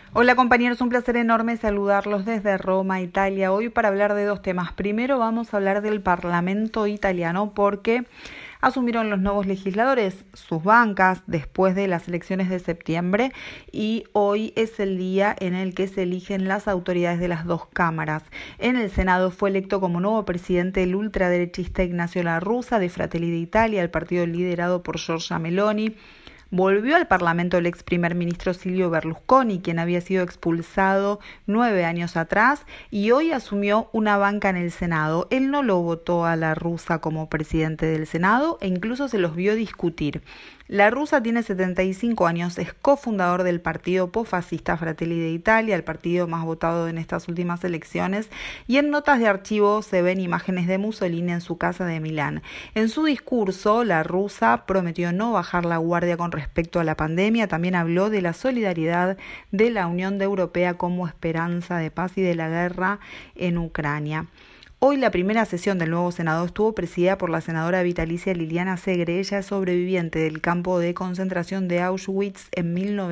Hola compañeros, un placer enorme saludarlos desde Roma, Italia. Hoy para hablar de dos temas. Primero vamos a hablar del Parlamento italiano porque asumieron los nuevos legisladores sus bancas después de las elecciones de septiembre y hoy es el día en el que se eligen las autoridades de las dos cámaras. En el Senado fue electo como nuevo presidente el ultraderechista Ignacio La Russa de Fratelli d'Italia, el partido liderado por Giorgia Meloni. Volvió al Parlamento el ex primer ministro Silvio Berlusconi, quien había sido expulsado 9 años atrás, y hoy asumió una banca en el Senado. Él no lo votó a La Russa como presidente del Senado e incluso se los vio discutir. La Russa tiene 75 años, es cofundador del partido posfascista Fratelli d'Italia, el partido más votado en estas últimas elecciones, y en notas de archivo se ven imágenes de Mussolini en su casa de Milán. En su discurso, La Russa prometió no bajar la guardia con respecto a la pandemia, también habló de la solidaridad de la Unión Europea como esperanza de paz y de la guerra en Ucrania. Hoy la primera sesión del nuevo Senado estuvo presidida por la senadora vitalicia Liliana Segre. Ella es sobreviviente del campo de concentración de Auschwitz en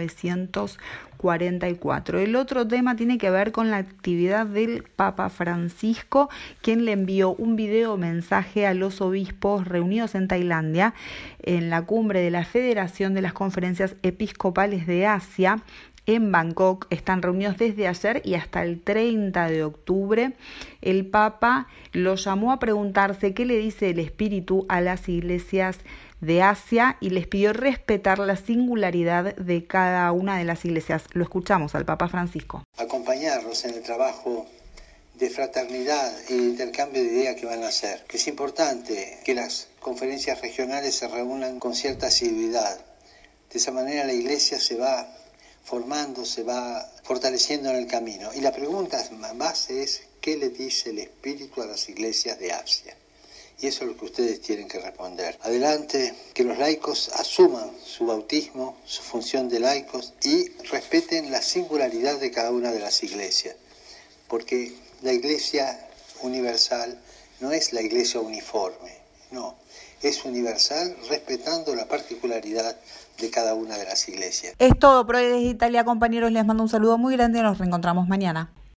1944. El otro tema tiene que ver con la actividad del Papa Francisco, quien le envió un video mensaje a los obispos reunidos en Tailandia en la cumbre de la Federación de las Conferencias Episcopales de Asia. En Bangkok están reunidos desde ayer y hasta el 30 de octubre. El Papa lo llamó a preguntarse qué le dice el Espíritu a las iglesias de Asia y les pidió respetar la singularidad de cada una de las iglesias. Lo escuchamos al Papa Francisco. Acompañarlos en el trabajo de fraternidad y de intercambio de ideas que van a hacer. Que es importante que las conferencias regionales se reúnan con cierta asiduidad. De esa manera la iglesia se va formando, se va fortaleciendo en el camino. Y la pregunta base es, ¿qué le dice el Espíritu a las iglesias de Asia? Y eso es lo que ustedes tienen que responder. Adelante, que los laicos asuman su bautismo, su función de laicos y respeten la singularidad de cada una de las iglesias. Porque la iglesia universal no es la iglesia uniforme, no. Es universal respetando la particularidad de cada una de las iglesias. Es todo por hoy desde Italia, compañeros. Les mando un saludo muy grande y nos reencontramos mañana.